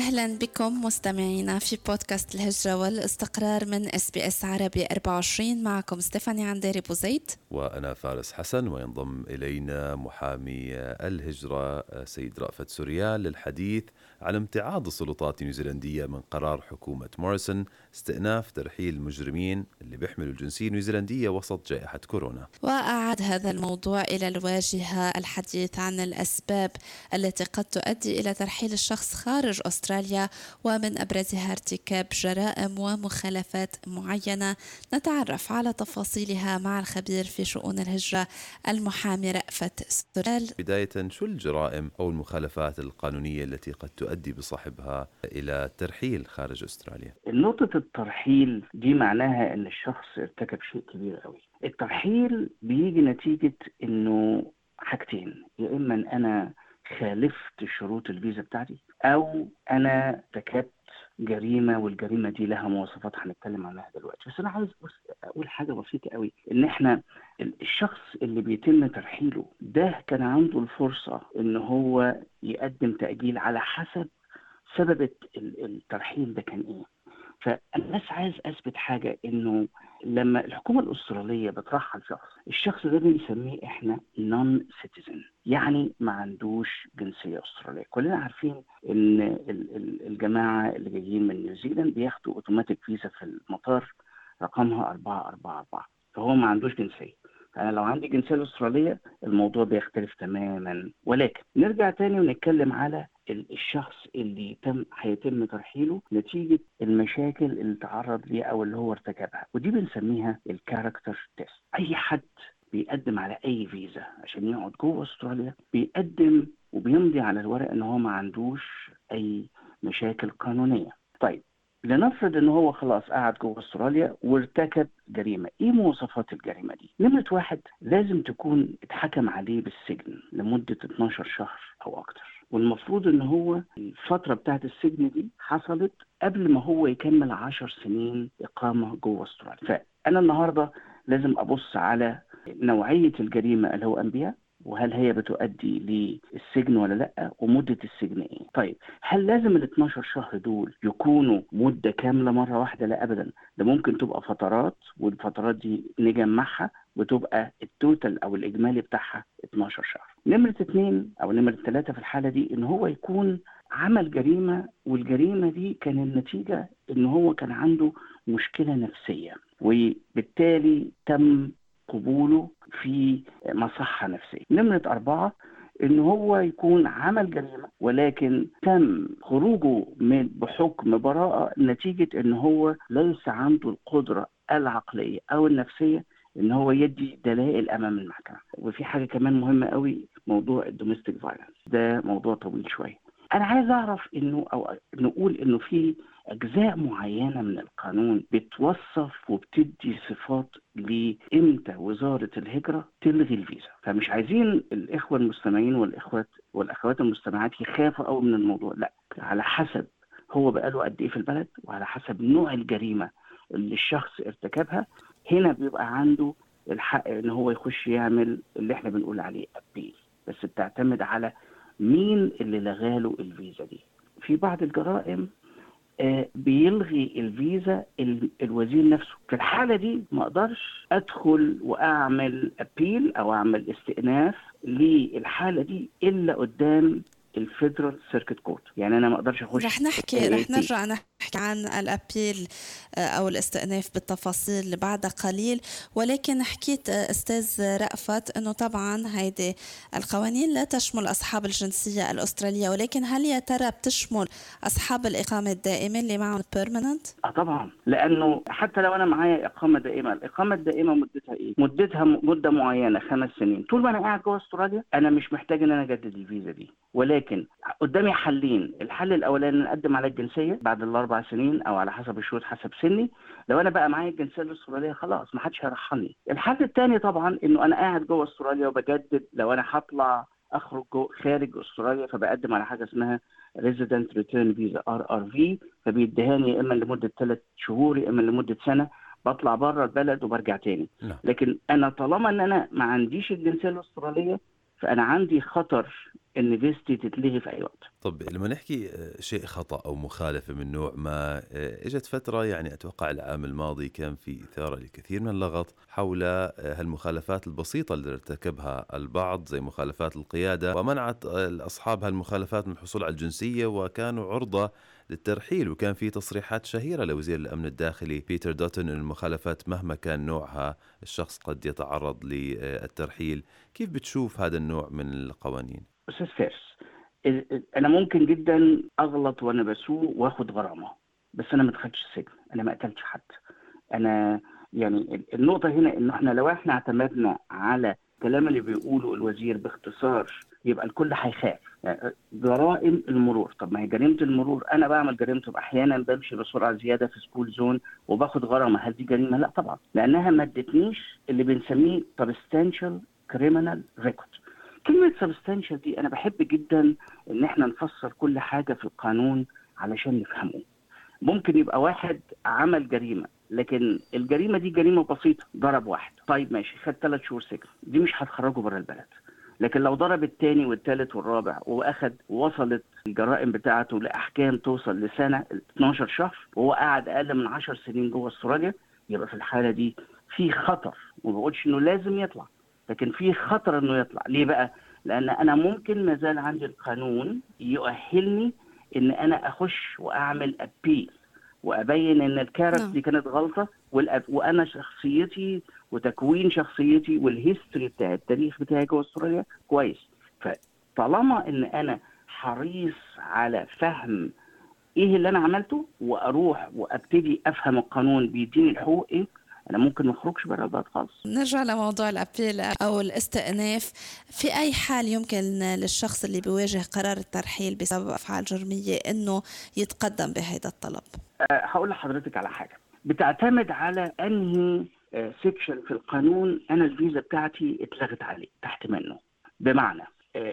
أهلا بكم مستمعينا في بودكاست الهجرة والاستقرار من SBS عربي 24. معكم ستيفاني عنديري بوزيد وأنا فارس حسن، وينضم إلينا محامي الهجرة سيد رأفت سوريال للحديث عن امتعاض السلطات النيوزيلندية من قرار حكومة موريسون استئناف ترحيل المجرمين اللي بيحملوا الجنسية النيوزيلندية وسط جائحة كورونا. وأعاد هذا الموضوع إلى الواجهة الحديث عن الأسباب التي قد تؤدي إلى ترحيل الشخص خارج أستراليا، ومن أبرزها ارتكاب جرائم ومخالفات معينة. نتعرف على تفاصيلها مع الخبير في شؤون الهجرة المحامي رأفت سوريال. بداية، شو الجرائم أو المخالفات القانونية التي قد تؤدي بصاحبها إلى الترحيل خارج أستراليا؟ نقطة الترحيل دي معناها ان الشخص ارتكب شيء كبير قوي. الترحيل بيجي نتيجة انه حاجتين: يا اما ان انا خالفت شروط الفيزا بتاعتي، او انا ارتكبت جريمة، والجريمة دي لها مواصفات هنتكلم عنها دلوقتي. بس انا عايز اقول حاجة بسيطة قوي، ان احنا الشخص اللي بيتم ترحيله ده كان عنده الفرصة ان هو يقدم تأجيل على حسب سبب الترحيل ده كان ايه. فانا بس عايز اثبت حاجه، انه لما الحكومه الاستراليه بترحل الشخص ده بنسميه احنا نون سيتيزن، يعني ما عندوش جنسيه استراليه. كلنا عارفين ان الجماعه اللي جايين من نيوزيلاند بياخدوا اوتوماتيك فيزا في المطار رقمها 444، فهو ما عندوش جنسيه. فأنا لو عندي جنسية الأسترالية الموضوع بيختلف تماما. ولكن نرجع تاني ونتكلم على الشخص اللي هيتم ترحيله نتيجة المشاكل اللي تعرض ليها أو اللي هو ارتكبها، ودي بنسميها الكاركتر تيست. أي حد بيقدم على أي فيزا عشان يقعد جوه أستراليا بيقدم وبيمضي على الورق إن هو ما عندوش أي مشاكل قانونية. طيب، لنفرض ان هو خلاص قاعد جوه استراليا وارتكب جريمه. ايه مواصفات الجريمه دي؟ نمرة 1، لازم تكون اتحكم عليه بالسجن لمده 12 شهر او اكتر، والمفروض ان هو الفتره بتاعت السجن دي حصلت قبل ما هو يكمل 10 سنين اقامه جوه استراليا. فانا النهارده لازم ابص على نوعيه الجريمه اللي هو قام بيها، وهل هي بتؤدي للسجن ولا لا، ومدة السجن ايه. طيب، هل لازم ال 12 شهر دول يكونوا مدة كاملة مرة واحدة؟ لا ابدا، ده ممكن تبقى فترات، والفترات دي نجمعها وتبقى التوتال او الاجمالي بتاعها 12 شهر. نمرة 2 او نمرة 3 في الحالة دي ان هو يكون عمل جريمة، والجريمة دي كان النتيجة ان هو كان عنده مشكلة نفسية، وبالتالي تم قبوله في مصحة نفسية. نمرة 4، إن هو يكون عمل جريمة ولكن تم خروجه بحكم براءة نتيجة إن هو ليس عنده القدرة العقلية أو النفسية إن هو يدي دلائل أمام المحكمة. وفي حاجة كمان مهمة قوي، موضوع الدوميستيك فايلنس، ده موضوع طويل شوية. أنا عايز أعرف إنه أو نقول إنه في أجزاء معينة من القانون بتوصف وبتدي صفات لإمتى وزارة الهجرة تلغي الفيزا. فمش عايزين الإخوة المستمعين والأخوات المستمعات يخافوا أو من الموضوع، لا، على حسب هو بقاله قد إيه في البلد، وعلى حسب نوع الجريمة اللي الشخص ارتكبها، هنا بيبقى عنده الحق إن هو يخش يعمل اللي احنا بنقول عليه أبيل. بس بتعتمد على مين اللي لغاله الفيزا دي. في بعض الجرائم بيلغي الفيزا الوزير نفسه. في الحالة دي ما اقدرش ادخل واعمل ابيل او اعمل استئناف للحالة دي الا قدام الفيدرال سيركت كورت. يعني انا ما اقدرش اخش. رح نرجع نحكي عن الأبيل أو الاستئناف بالتفاصيل بعد قليل، ولكن حكيت أستاذ رأفت أنه طبعا هيدي القوانين لا تشمل أصحاب الجنسية الأسترالية، ولكن هل يا ترى بتشمل أصحاب الإقامة الدائمة اللي معهم permanent؟ طبعا، لانه حتى لو انا معايا اقامه دائمه، الاقامه الدائمه مدتها ايه؟ مدتها مده معينه 5 سنين. طول ما انا قاعد جوه استراليا انا مش محتاج ان انا اجدد الفيزا دي. ولكن قدامي حلين: الحل الاولاني ان اقدم على الجنسيه بعد ال4 سنين او على حسب الشروط حسب سني. لو انا بقى معايا الجنسيه الاستراليه خلاص ما حدش هيرحلني. الحل الثاني طبعا انه انا قاعد جوه استراليا وبجدد. لو انا هطلع اخرج خارج استراليا فبقدم على حاجه اسمها Resident Return Visa RRV، فبيدهاني يا اما لمده 3 شهور يا اما لمده سنه، بطلع بره البلد وبرجع تاني. لكن انا طالما ان انا ما عنديش الجنسيه الاستراليه، فأنا عندي خطر إن فيزتي تتلغي في أي وقت. طب لما نحكي شيء خطأ أو مخالفة من نوع ما، إجت فترة يعني أتوقع العام الماضي كان في إثارة لكثير من اللغط حول هالمخالفات البسيطة اللي ارتكبها البعض زي مخالفات القيادة، ومنعت أصحاب هالمخالفات من الحصول على الجنسية وكانوا عرضة للترحيل. وكان في تصريحات شهيرة لوزير الأمن الداخلي بيتر دوتن أن المخالفات مهما كان نوعها الشخص قد يتعرض للترحيل. كيف بتشوف هذا النوع من القوانين؟ أستاذ فارس، أنا ممكن جدا أغلط وأنا بسوق وآخد غرامة، بس أنا ما دخلتش السجن، أنا ما قتلتش حد. أنا يعني النقطة هنا إنه إحنا لو إحنا اعتمدنا على الكلام اللي بيقوله الوزير باختصار يبقى الكل هيخاف. يعني جرائم المرور، طب ما هي جريمة المرور أنا بعمل جريمته، أحيانا بمشي بسرعة زيادة في سكول زون وباخد غرامة، هل دي جريمة؟ لا طبعا، لأنها ما ادتنيش اللي بنسميه substantial criminal record. كلمة substantial دي أنا بحب جدا إن إحنا نفسر كل حاجة في القانون علشان نفهمه. ممكن يبقى واحد عمل جريمة لكن الجريمة دي جريمة بسيطة، ضرب واحد، طيب ماشي، خد 3 شهور سجن، دي مش هتخرجه بره البلد. لكن لو ضرب الثاني والثالث والرابع وأخد وصلت الجرائم بتاعته لأحكام توصل لسنة 12 شهر وهو قاعد أقل من 10 سنين جوه استراليا، يبقى في الحالة دي في خطر. وما بقولش إنه لازم يطلع، لكن في خطر إنه يطلع. ليه بقى؟ لأن أنا ممكن ما زال عندي القانون يؤهلني إن أنا أخش وأعمل أبيل وأبين إن الكاركتر دي كانت غلطة، وأنا شخصيتي وتكوين شخصيتي والهيستوري بتاعي التاريخ بتاعي جوه استراليا كويس. فطالما إن أنا حريص على فهم إيه اللي أنا عملته وأروح وأبتدي أفهم القانون بيديني الحقوق إيه، أنا ممكن ما أخرجش بره البلد خالص. نرجع لموضوع الأبيل أو الاستئناف. في أي حال يمكن للشخص اللي بيواجه قرار الترحيل بسبب أفعال جرمية إنه يتقدم بهذا الطلب؟ هقول لحضرتك على حاجة بتعتمد على أنهي سيكشن في القانون أنا الفيزا بتاعتي اتلغت عليه تحت منه. بمعنى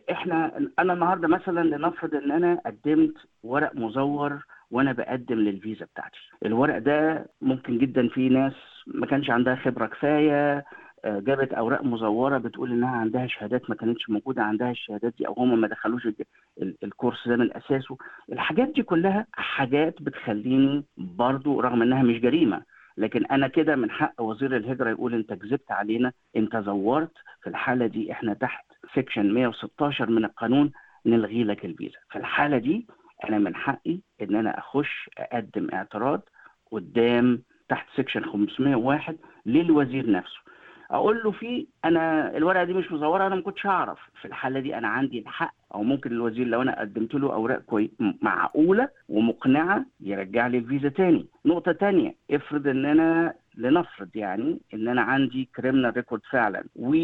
أنا النهاردة مثلا لنفرض أن أنا قدمت ورق مزور وأنا بقدم للفيزا بتاعتي. الورق ده ممكن جدا في ناس ما كانش عندها خبرة كفاية، جابت أوراق مزورة بتقول إنها عندها شهادات ما كانتش موجودة عندها الشهادات دي، أو هم ما دخلوش الكورس ده من أساسه. الحاجات دي كلها حاجات بتخليني برضو رغم إنها مش جريمة، لكن أنا كده من حق وزير الهجرة يقول أنت كذبت علينا، أنت زورت. في الحالة دي إحنا تحت سيكشن 116 من القانون نلغي لك الفيزا. في الحالة دي أنا من حقي إن أنا أخش أقدم اعتراض قدام تحت سيكشن 501 للوزير نفسه، اقول له فيه انا الورقه دي مش مزوره، انا ما كنتش اعرف. في الحاله دي انا عندي الحق، او ممكن الوزير لو انا قدمت له اوراق معقوله ومقنعه يرجع لي الفيزا تاني. نقطه تانية، افرض ان انا لنفرض يعني ان انا عندي كريمنال ريكورد فعلا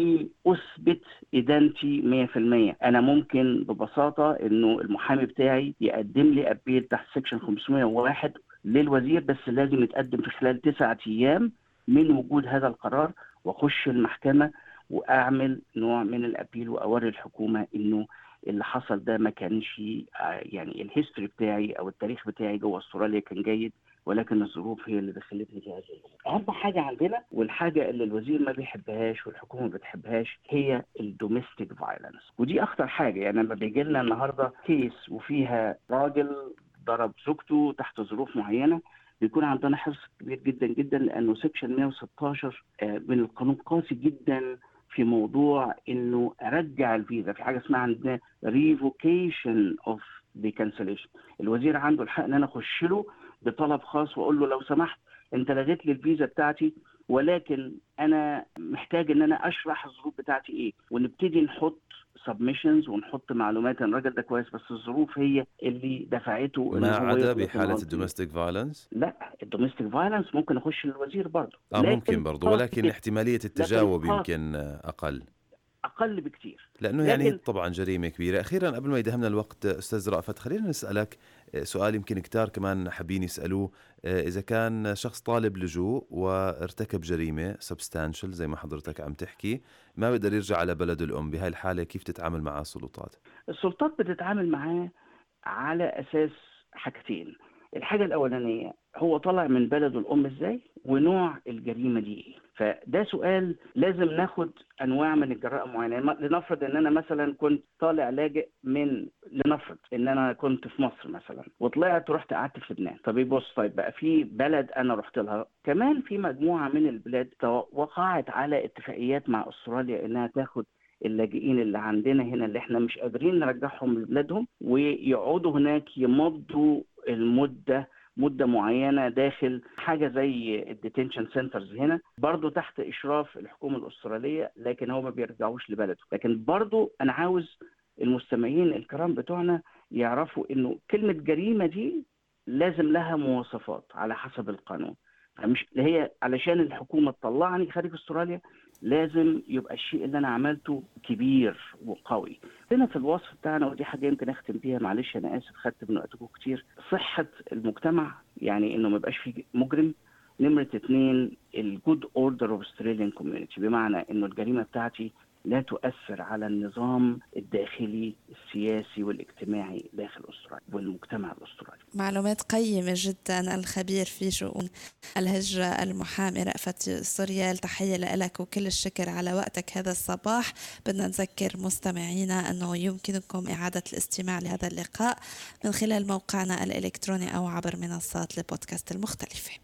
واثبت ادانتي 100%، انا ممكن ببساطه انه المحامي بتاعي يقدم لي ابيل تحت سيكشن 501 للوزير، بس لازم يتقدم في خلال 9 ايام من وجود هذا القرار، واخش المحكمه واعمل نوع من الابيل واوري الحكومه انه اللي حصل ده ما كانش يعني الهيستوري بتاعي او التاريخ بتاعي جوه استراليا كان جيد، ولكن الظروف هي اللي دخلتني في هذه الامور. اهم حاجه عندنا والحاجه اللي الوزير ما بيحبهاش والحكومه ما بتحبهاش هي الدوميستيك فايلنس، ودي اخطر حاجه. يعني لما بيجي لنا النهارده كيس وفيها راجل ضرب زوجته تحت ظروف معينه، بيكون عندنا حرص كبير جدا جدا، لانه سيكشن 116 من القانون قاسي جدا في موضوع انه ارجع الفيزا. في حاجه اسمها عندنا revocation of the cancellation. الوزير عنده الحق ان انا اخش له بطلب خاص واقول له لو سمحت انت لغيت لي الفيزا بتاعتي، ولكن انا محتاج ان انا اشرح الظروف بتاعتي ايه، ونبتدي نحط سبمشنز ونحط معلومات ان الراجل ده كويس بس الظروف هي اللي دفعته. ما عدا بحالة الدومستيك فايلنس؟ لا، الدومستيك فايلنس ممكن اخش للوزير برضه، ممكن برضه، ولكن احتمالية التجاوب يمكن أقل بكتير، لأنه يعني طبعا جريمة كبيرة. أخيرا قبل ما يدهمنا الوقت أستاذ رأفت، خلينا نسألك سؤال يمكن كتار كمان حابين يسألوه. إذا كان شخص طالب لجوء وارتكب جريمة substantial زي ما حضرتك عم تحكي، ما بيقدر يرجع على بلده الأم، بهاي الحالة كيف تتعامل مع السلطات؟ السلطات بتتعامل معاه على أساس حاجتين. الحاجة الأولانية هو طلع من بلده الأم إزاي ونوع الجريمة دي إيه. فده سؤال لازم ناخد انواع من الجراءه معينه. لنفرض ان انا مثلا كنت طالع لاجئ لنفرض ان انا كنت في مصر مثلا وطلعت ورحت قعدت في لبنان. فبيبص طيب بقى في بلد انا رحت لها كمان، في مجموعه من البلاد وقعت على اتفاقيات مع استراليا انها تاخد اللاجئين اللي عندنا هنا اللي احنا مش قادرين نرجعهم لبلادهم ويقعدوا هناك يمضوا مدة معينة داخل حاجة زي الديتنشن سنترز هنا، برضو تحت إشراف الحكومة الأسترالية، لكن هو ما بيرجعوش لبلده. لكن برضو أنا عاوز المستمعين الكرام بتوعنا يعرفوا إنه كلمة جريمة دي لازم لها مواصفات على حسب القانون. مش هي علشان الحكومة تطلعني خارج أستراليا لازم يبقى الشيء اللي أنا عملته كبير وقوي. هنا في الوصف بتاعنا، ودي حاجة يمكن أختم بيها، معلش أنا آسف خدت من وقتكم كتير، صحة المجتمع، يعني إنه ما يبقاش فيه مجرم. نمرة 2 الجود اوردر اوف استراليان كوميونيتي، بمعنى إنه الجريمة بتاعتي لا تؤثر على النظام الداخلي السياسي والاجتماعي داخل أستراليا والمجتمع الأسترالي. معلومات قيمة جدا. الخبير في شؤون الهجرة المحامي رأفت سوريال، تحية لك وكل الشكر على وقتك هذا الصباح. بدنا نذكر مستمعينا أنه يمكنكم إعادة الاستماع لهذا اللقاء من خلال موقعنا الإلكتروني أو عبر منصات البودكاست المختلفة.